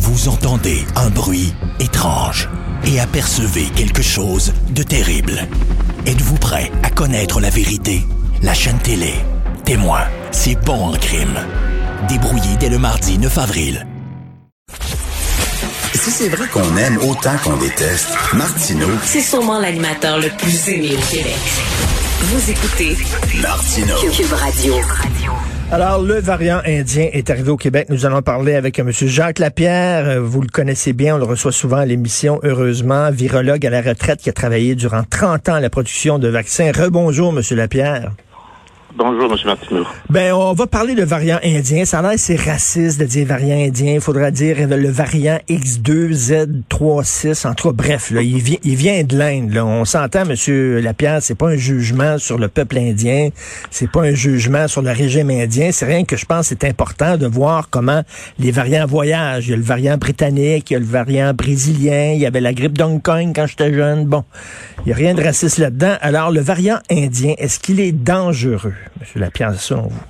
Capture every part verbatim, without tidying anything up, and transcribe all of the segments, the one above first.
Vous entendez un bruit étrange et apercevez quelque chose de terrible. Êtes-vous prêt à connaître la vérité? La chaîne télé Témoin, c'est bon en crime. Débrouillé dès le mardi neuf avril. Si c'est vrai qu'on aime autant qu'on déteste, Martineau, c'est sûrement l'animateur le plus aimé au Québec. Vous écoutez Martineau. Cube Radio. Alors, le variant indien est arrivé au Québec. Nous allons parler avec M. Jacques Lapierre. Vous le connaissez bien, on le reçoit souvent à l'émission, heureusement. Virologue à la retraite qui a travaillé durant trente ans à la production de vaccins. Rebonjour, M. Lapierre. Bonjour, M. Martineau. Ben, on va parler de variant indien. Ça a l'air c'est raciste de dire variant indien. Il faudra dire le variant X deux Z trois six. En tout cas, bref, là, il vient, il vient de l'Inde. Là. On s'entend, M. Lapierre, c'est pas un jugement sur le peuple indien. C'est pas un jugement sur le régime indien. C'est rien que je pense que c'est important de voir comment les variants voyagent. Il y a le variant britannique, il y a le variant brésilien, il y avait la grippe d'Hong Kong quand j'étais jeune. Bon, il n'y a rien de raciste là-dedans. Alors, le variant indien, est-ce qu'il est dangereux? M. Lapierre, selon vous?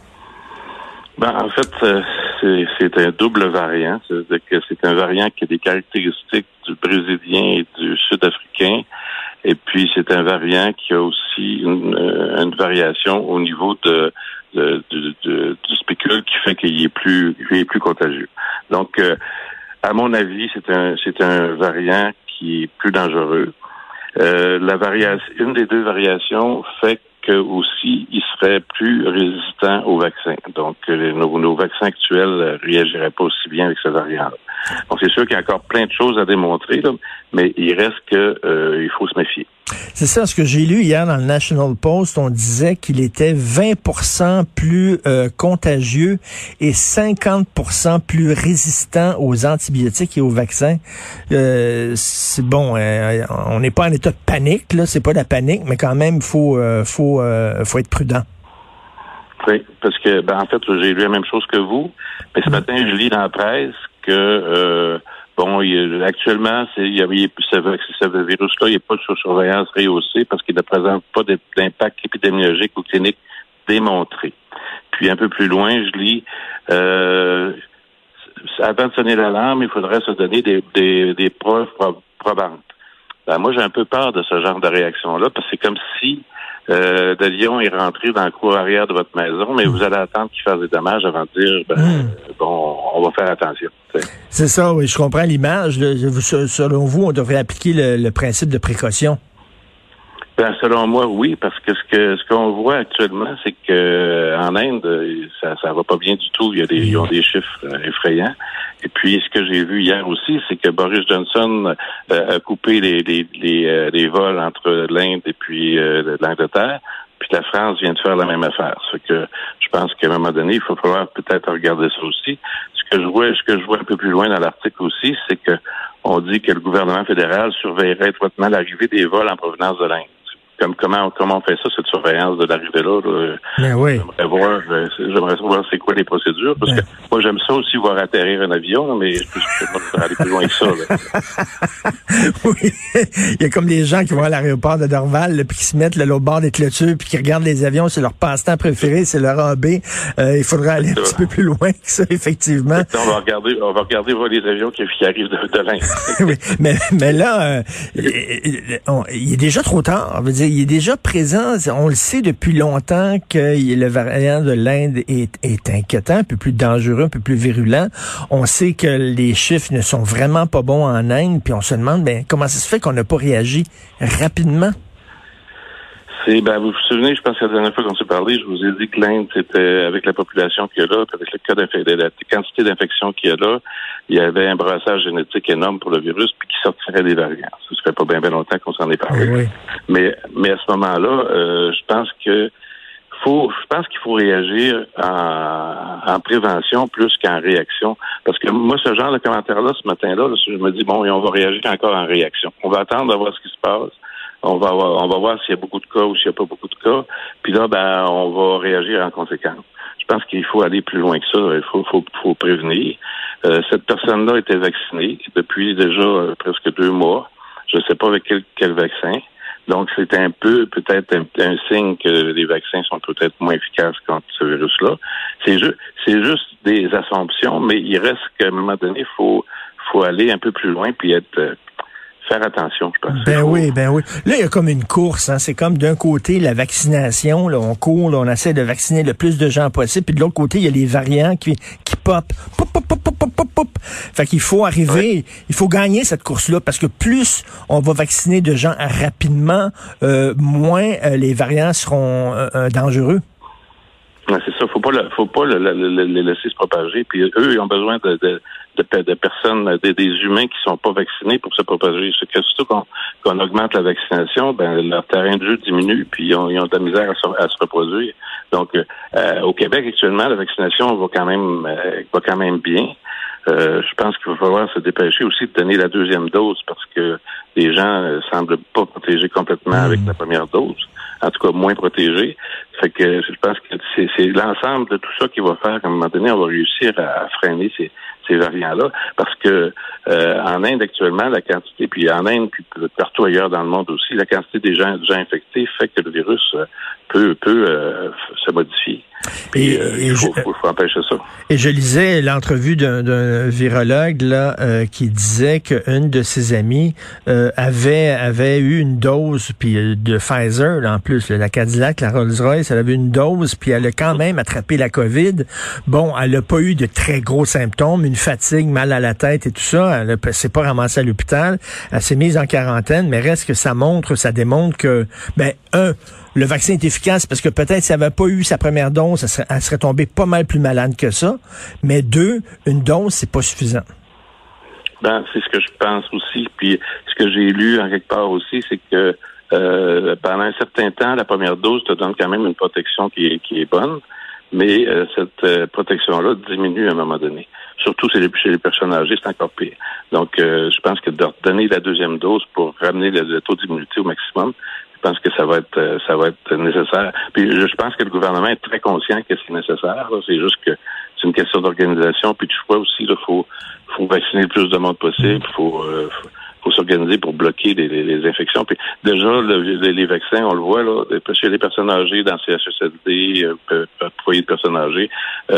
Ben, en fait, euh, c'est, c'est un double variant. C'est-à-dire que c'est un variant qui a des caractéristiques du brésilien et du sud-africain. Et puis, c'est un variant qui a aussi une, euh, une variation au niveau de, de, de, de du spécule qui fait qu'il est plus, il est plus contagieux. Donc, euh, à mon avis, c'est un, c'est un variant qui est plus dangereux. Euh, la variation, une des deux variations fait que aussi, il serait plus résistant aux vaccins. Donc, euh, nos, nos vaccins actuels euh, réagiraient pas aussi bien avec ce variant-là. Donc, c'est sûr qu'il y a encore plein de choses à démontrer, là, mais il reste que euh, il faut se méfier. C'est ça, ce que j'ai lu hier dans le National Post, on disait qu'il était vingt pour cent plus euh, contagieux et cinquante pour cent plus résistant aux antibiotiques et aux vaccins. Euh, c'est bon, euh, on n'est pas en état de panique, là, c'est pas de la panique, mais quand même, il faut, euh, faut, euh, faut être prudent. Oui, parce que, ben, en fait, j'ai lu la même chose que vous, mais ce matin, je lis dans la presse que... Euh, Bon, il, actuellement, c'est, il y a, il, ce, ce virus-là, il n'est pas sous surveillance rehaussée parce qu'il ne présente pas d'impact épidémiologique ou clinique démontré. Puis un peu plus loin, je lis, euh, avant de sonner l'alarme, il faudrait se donner des, des, des preuves probantes. Ben, moi, j'ai un peu peur de ce genre de réaction-là parce que c'est comme si euh, le lion est rentré dans le cour arrière de votre maison, mais vous allez attendre qu'il fasse des dommages avant de dire, ben, mmh. bon, on va faire attention. T'sais. C'est ça, oui, je comprends l'image. Selon vous, on devrait appliquer le, le principe de précaution. Ben, selon moi, oui, parce que ce que ce qu'on voit actuellement, c'est que en Inde, ça ça va pas bien du tout. Il y a des ils ont des chiffres effrayants. Et puis ce que j'ai vu hier aussi, c'est que Boris Johnson euh, a coupé les les les, euh, les vols entre l'Inde et puis euh, l'Angleterre. Puis la France vient de faire la même affaire. Ce que je pense qu'à un moment donné, il faut falloir peut-être regarder ça aussi. Ce que je vois, ce que je vois un peu plus loin dans l'article aussi, c'est que on dit que le gouvernement fédéral surveillerait étroitement l'arrivée des vols en provenance de l'Inde. Comme comment comment on fait ça, cette surveillance de l'arrivée-là? Là. Mais oui. J'aimerais voir, j'aimerais savoir c'est quoi les procédures, parce que moi j'aime ça aussi voir atterrir un avion, là, mais je peux aller plus loin que ça. Là. Oui. Il y a comme les gens qui vont à l'aéroport de Dorval, là, puis qui se mettent là, au bord des clôtures, puis qui regardent les avions, c'est leur passe-temps préféré, c'est leur A B. Euh, il faudrait aller un petit peu plus loin que ça, effectivement. On va regarder, on va regarder voir les avions qui, qui arrivent de, de l'Inde. Oui, mais mais là, euh, il est déjà trop tard. Je veux dire, il est déjà présent. On le sait depuis longtemps que le variant de l'Inde est, est inquiétant, un peu plus dangereux, un peu plus virulent. On sait que les chiffres ne sont vraiment pas bons en Inde, puis on se demande ben, comment ça se fait qu'on n'a pas réagi rapidement? C'est, ben, vous vous souvenez, je pense que la dernière fois qu'on s'est parlé, je vous ai dit que l'Inde, c'était, avec la population qu'il y a là, avec le cas d'infection, la quantité d'infections qu'il y a là, il y avait un brassage génétique énorme pour le virus, puis qui sortirait des variants. Ça se fait pas bien, bien longtemps qu'on s'en est parlé. Oui. Mais, mais à ce moment-là, euh, je pense que faut, je pense qu'il faut réagir en, en prévention plus qu'en réaction. Parce que moi, ce genre de commentaire-là, ce matin-là, là, je me dis, bon, et on va réagir encore en réaction. On va attendre à voir ce qui se passe. On va voir, on va voir s'il y a beaucoup de cas ou s'il n'y a pas beaucoup de cas. Puis là, ben, on va réagir en conséquence. Je pense qu'il faut aller plus loin que ça. Il faut, faut, faut prévenir. Euh, cette personne-là était vaccinée depuis déjà euh, presque deux mois. Je ne sais pas avec quel, quel vaccin. Donc, c'est un peu, peut-être, un, un signe que les vaccins sont peut-être moins efficaces contre ce virus-là. C'est, ju- c'est juste des assumptions, mais il reste qu'à un moment donné, il faut, faut aller un peu plus loin puis être euh, faire attention, je pense. Ben faut... oui, ben oui. Là, il y a comme une course, hein. C'est comme d'un côté la vaccination, là, on court, là, on essaie de vacciner le plus de gens possible, puis de l'autre côté, il y a les variants qui, qui pop. Pop, pop, pop, pop, pop, pop, pop. Fait qu'il faut arriver, ouais. il faut gagner cette course-là, parce que plus on va vacciner de gens rapidement, euh, moins euh, les variants seront euh, euh, dangereux. Ouais, c'est ça, faut pas le, faut pas le, le, le, les laisser se propager. Puis eux, ils ont besoin de, de, de, de personnes, de, des humains qui sont pas vaccinés pour se propager. C'est que surtout qu'on, qu'on augmente la vaccination, ben leur terrain de jeu diminue, puis ils ont, ils ont de la misère à se, à se reproduire. Donc, euh, au Québec actuellement, la vaccination va quand même, euh, va quand même bien. Euh, je pense qu'il va falloir se dépêcher aussi de donner la deuxième dose parce que les gens euh, semblent pas protégés complètement mmh. avec la première dose. En tout cas, moins protégés. Fait que je pense que c'est, c'est l'ensemble de tout ça qui va faire qu'à un moment donné, on va réussir à, à freiner ces, ces variants-là. Parce que euh, en Inde actuellement, la quantité, puis en Inde, puis partout ailleurs dans le monde aussi, la quantité des gens, des gens infectés fait que le virus euh, peut, peut euh, se modifier. Puis, et, euh, et il faut, je, faut, faut empêcher ça. Et je lisais l'entrevue d'un, d'un virologue là euh, qui disait qu'une de ses amies euh, avait avait eu une dose puis de Pfizer là, en plus là, la Cadillac, la Rolls-Royce, elle avait une dose puis elle a quand même attrapé la COVID. Bon, elle a pas eu de très gros symptômes, une fatigue, mal à la tête et tout ça. Elle a, s'est pas ramassée à l'hôpital. Elle s'est mise en quarantaine, mais reste que ça montre, ça démontre que ben un le vaccin est efficace parce que peut-être si elle n'avait pas eu sa première dose, elle serait, elle serait tombée pas mal plus malade que ça. Mais deux, une dose, c'est pas suffisant. Ben, c'est ce que je pense aussi. Puis ce que j'ai lu en quelque part aussi, c'est que euh, pendant un certain temps, la première dose te donne quand même une protection qui est, qui est bonne, mais euh, cette euh, protection-là diminue à un moment donné. Surtout chez les, chez les personnes âgées, c'est encore pire. Donc, euh, je pense que de donner la deuxième dose pour ramener le, le taux d'immunité au maximum, je pense que ça va être ça va être nécessaire. Puis je pense que le gouvernement est très conscient que c'est nécessaire. Là. C'est juste que c'est une question d'organisation puis de choix aussi. Il faut faut vacciner le plus de monde possible. Il faut, euh, faut faut s'organiser pour bloquer les, les, les infections. Puis déjà, le, les, les vaccins, on le voit là, chez les personnes âgées, dans C H S L D, euh, foyer de personnes âgées,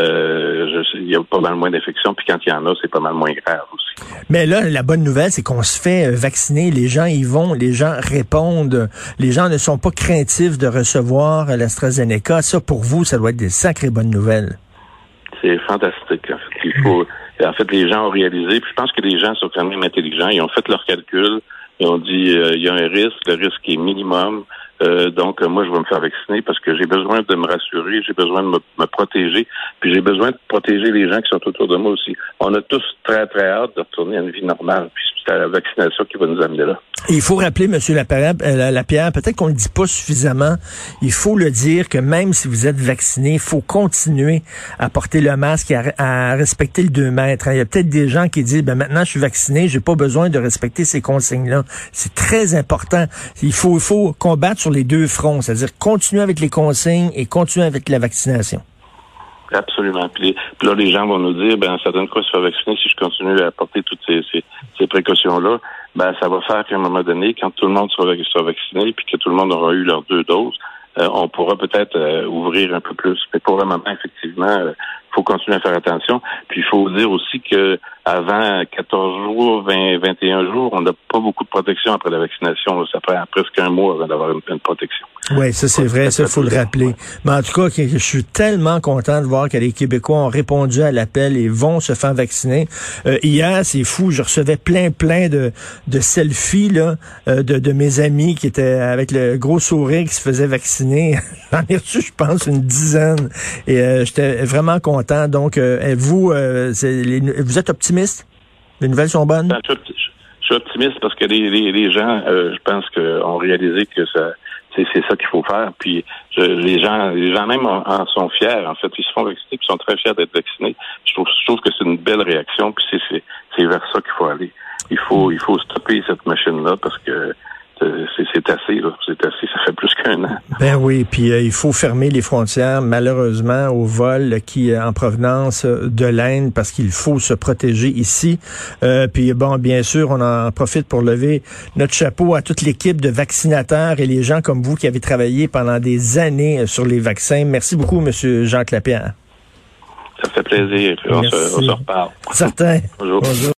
euh, je, il y a pas mal moins d'infections. Puis quand il y en a, c'est pas mal moins grave aussi. Mais là, la bonne nouvelle, c'est qu'on se fait vacciner. Les gens y vont, les gens répondent. Les gens ne sont pas craintifs de recevoir l'AstraZeneca. Ça, pour vous, ça doit être des sacrées bonnes nouvelles. C'est fantastique. En fait, il faut... En fait, les gens ont réalisé, puis je pense que les gens sont quand même intelligents. Ils ont fait leurs calculs. Ils ont dit, euh, il y a un risque, le risque est minimum. Euh, donc, euh, moi, je vais me faire vacciner parce que j'ai besoin de me rassurer, j'ai besoin de me, me protéger, puis j'ai besoin de protéger les gens qui sont autour de moi aussi. On a tous très, très hâte de retourner à une vie normale, puis c'est la vaccination qui va nous amener là. Et il faut rappeler, M. Lapierre, euh, Lapierre, peut-être qu'on ne le dit pas suffisamment, il faut le dire que même si vous êtes vacciné, il faut continuer à porter le masque et à, à respecter le deux mètres. Il y a peut-être des gens qui disent, ben maintenant je suis vacciné, j'ai pas besoin de respecter ces consignes-là. C'est très important. Il faut, il faut combattre sur les deux fronts, c'est-à-dire continuer avec les consignes et continuer avec la vaccination. Absolument. Puis, puis là, les gens vont nous dire, ben, ça donne quoi se faire vacciner si je continue à apporter toutes ces, ces, ces précautions-là? Ben, ça va faire qu'à un moment donné, quand tout le monde sera, sera vacciné puis que tout le monde aura eu leurs deux doses, euh, on pourra peut-être euh, ouvrir un peu plus. Mais pour le moment, effectivement, il euh, faut continuer à faire attention. Puis il faut dire aussi que avant quatorze jours, vingt, vingt et un jours, on n'a pas beaucoup de protection après la vaccination. Ça prend presque un mois avant d'avoir une, une protection. Oui, ça c'est vrai, ça faut le rappeler. Mais en tout cas, je suis tellement content de voir que les Québécois ont répondu à l'appel et vont se faire vacciner. Euh, hier, c'est fou, je recevais plein, plein de, de selfies là, euh, de, de mes amis qui étaient avec le gros sourire qui se faisaient vacciner. J'en ai reçu, je pense, une dizaine. Et euh, j'étais vraiment content. Donc, euh, vous, euh, c'est les, vous êtes optimiste? Les nouvelles sont bonnes? Ben, je, je, je suis optimiste parce que les, les, les gens, euh, je pense, que, ont réalisé que ça... C'est, c'est ça qu'il faut faire. Puis je, les gens, les gens même en, en sont fiers. En fait, ils se font vacciner, puis sont très fiers d'être vaccinés. Je trouve, je trouve que c'est une belle réaction. Puis c'est, c'est, c'est vers ça qu'il faut aller. Il faut, il faut stopper cette machine-là parce que c'est, c'est assez. Là. C'est assez. Ça fait plus qu'un an. Ben oui. Puis euh, il faut fermer les frontières, malheureusement, aux vols qui en provenance de l'Inde, parce qu'il faut se protéger ici. Euh, puis bon, bien sûr, on en profite pour lever notre chapeau à toute l'équipe de vaccinateurs et les gens comme vous qui avez travaillé pendant des années sur les vaccins. Merci beaucoup, Monsieur Jacques Lapierre. Ça fait plaisir. On se, on se reparle. Certain. Bonjour. Bonjour.